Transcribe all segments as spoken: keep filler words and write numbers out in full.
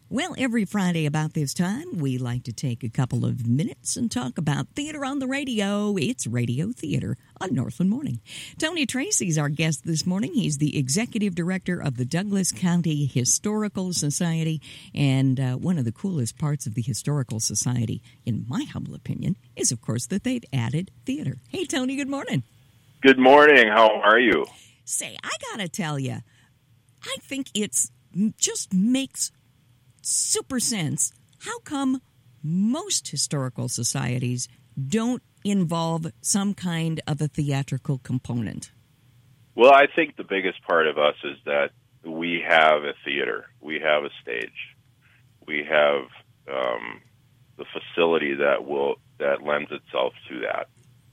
Well, every Friday about this time, we like to take a couple of minutes and talk about theater on the radio. It's Radio Theater on Northland Morning. Tony Tracy's our guest this morning. He's the executive director of the Douglas County Historical Society, and uh, one of the coolest parts of the Historical Society, in my humble opinion, is, of course, that they've added theater. Hey, Tony, good morning. Good morning. How are you? Say, I gotta tell you, I think it's just makes super sense. How come most historical societies don't involve some kind of a theatrical component? Well, I think the biggest part of us is that we have a theater. We have a stage. We have um, the facility that will that lends itself to that.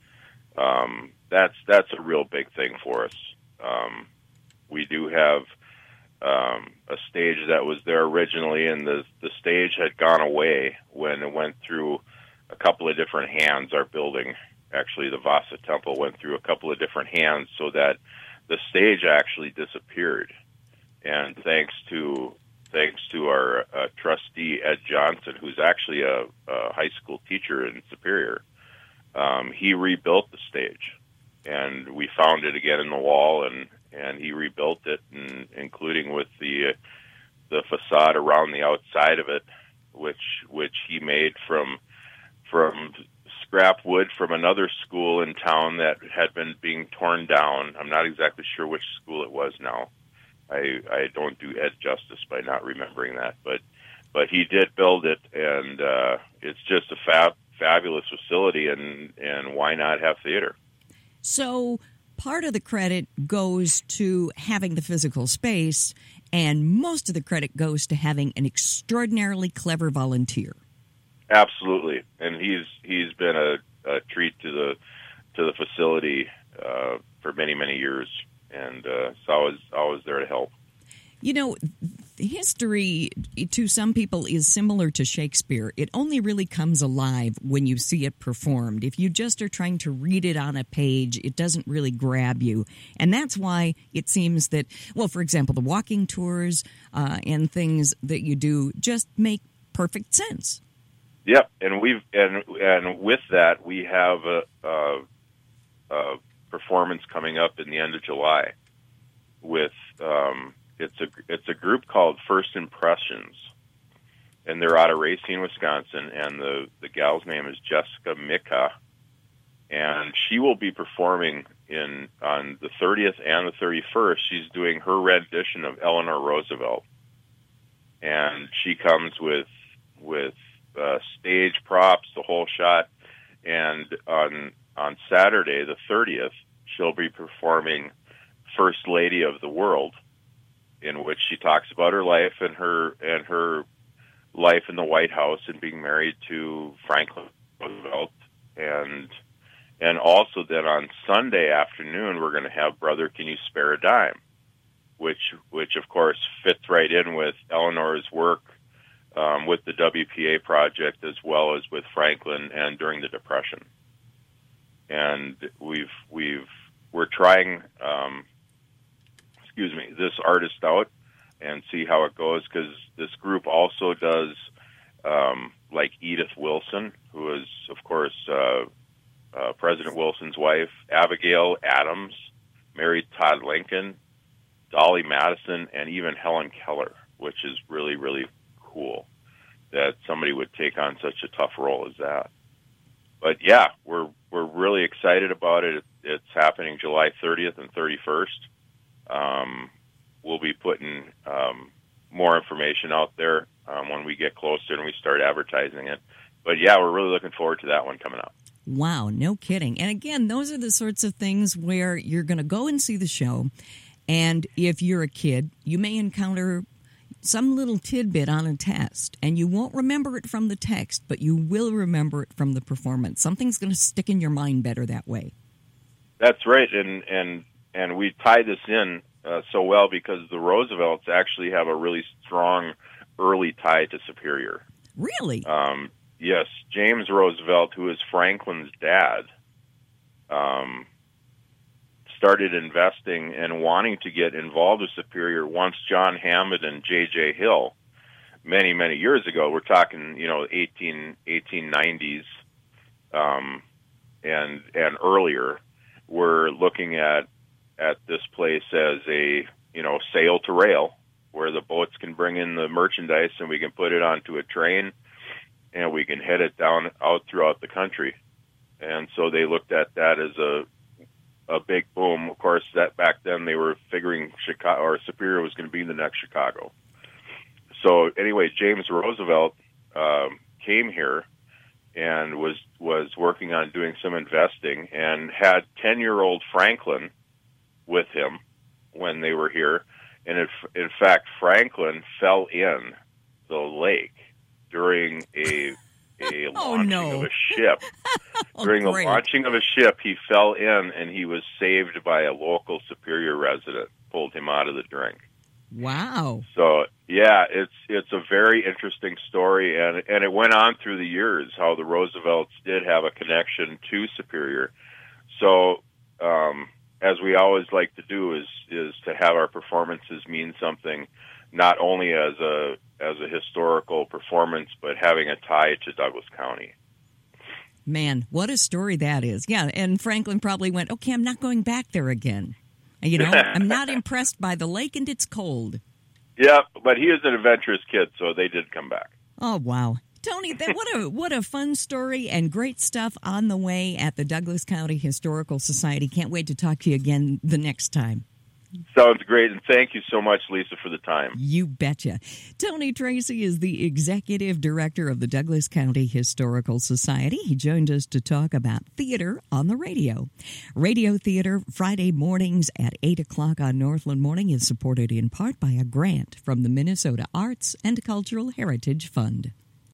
Um, that's that's a real big thing for us. Um, we do have Um, a stage that was there originally, and the the stage had gone away when it went through a couple of different hands. Our building, actually, the Vasa Temple, went through a couple of different hands, so that the stage actually disappeared. And thanks to thanks to our uh, trustee Ed Johnson, who's actually a, a high school teacher in Superior, um, he rebuilt the stage, and we found it again in the wall, and. And he rebuilt it, and including with the uh, the facade around the outside of it, which which he made from from scrap wood from another school in town that had been being torn down. I'm not exactly sure which school it was now. I I don't do Ed justice by not remembering that, but but he did build it, and uh, it's just a fab fabulous facility, and and why not have theater? So. Part of the credit goes to having the physical space, and most of the credit goes to having an extraordinarily clever volunteer. Absolutely, and he's he's been a, a treat to the to the facility uh, for many many years, and uh, it's always always there to help. You know, history to some people is similar to Shakespeare. It only really comes alive when you see it performed. If you just are trying to read it on a page, it doesn't really grab you. And that's why it seems that, well, for example, the walking tours uh, and things that you do just make perfect sense. Yep, and we've and and with that we have a, a, a performance coming up in the end of July with. Um, It's a it's a group called First Impressions, and they're out of Racine, Wisconsin, and the, the gal's name is Jessica Mika, and she will be performing in on the thirtieth and the thirty-first. She's doing her rendition of Eleanor Roosevelt, and she comes with with uh, stage props, the whole shot, and on on Saturday the thirtieth, she'll be performing First Lady of the World, in which she talks about her life and her and her life in the White House and being married to Franklin Roosevelt, and and also that on Sunday afternoon we're going to have Brother, Can You Spare a Dime, which which of course fits right in with Eleanor's work um, with the W P A project as well as with Franklin and during the Depression, and we've we've we're trying. Um, excuse me, this artist out and see how it goes, because this group also does, um, like Edith Wilson, who is, of course, uh, uh, President Wilson's wife, Abigail Adams, married Todd Lincoln, Dolly Madison, and even Helen Keller, which is really, really cool that somebody would take on such a tough role as that. But yeah, we're we're really excited about it. It's happening July thirtieth and thirty-first. Um, we'll be putting um, more information out there um, when we get closer and we start advertising it. But yeah, we're really looking forward to that one coming up. Wow, no kidding. And again, those are the sorts of things where you're going to go and see the show, and if you're a kid, you may encounter some little tidbit on a test, and you won't remember it from the text, but you will remember it from the performance. Something's going to stick in your mind better that way. That's right, and and and we tie this in uh, so well because the Roosevelts actually have a really strong early tie to Superior. Really? Um, yes, James Roosevelt, who is Franklin's dad, um, started investing and wanting to get involved with Superior once John Hammond and J J. Hill many, many years ago. We're talking, you know, eighteen, eighteen nineties um, and and earlier. We're looking at at this place as a, you know, sail to rail, where the boats can bring in the merchandise and we can put it onto a train and we can head it down out throughout the country. And so they looked at that as a a big boom. Of course, that back then they were figuring Chicago or Superior was going to be the next Chicago. So anyway, James Roosevelt um, came here and was was working on doing some investing and had ten-year-old Franklin with him when they were here. And if, in fact, Franklin fell in the lake during a a oh, launching no. of a ship. oh, during great. the launching of a ship, he fell in, and he was saved by a local Superior resident, pulled him out of the drink. Wow. So, yeah, it's it's a very interesting story, and, and it went on through the years, how the Roosevelts did have a connection to Superior. So, um, as we always like to do, is is to have our performances mean something, not only as a as a historical performance, but having a tie to Douglas County. Man, what a story that is. Yeah, and Franklin probably went, okay, I'm not going back there again. You know, I'm not impressed by the lake, and it's cold. Yeah, but he is an adventurous kid, so they did come back. Oh, wow. Tony, that, what a what a fun story and great stuff on the way at the Douglas County Historical Society. Can't wait to talk to you again the next time. Sounds great, and thank you so much, Lisa, for the time. You betcha. Tony Tracy is the Executive Director of the Douglas County Historical Society. He joined us to talk about theater on the radio. Radio Theater, Friday mornings at eight o'clock on Northland Morning, is supported in part by a grant from the Minnesota Arts and Cultural Heritage Fund.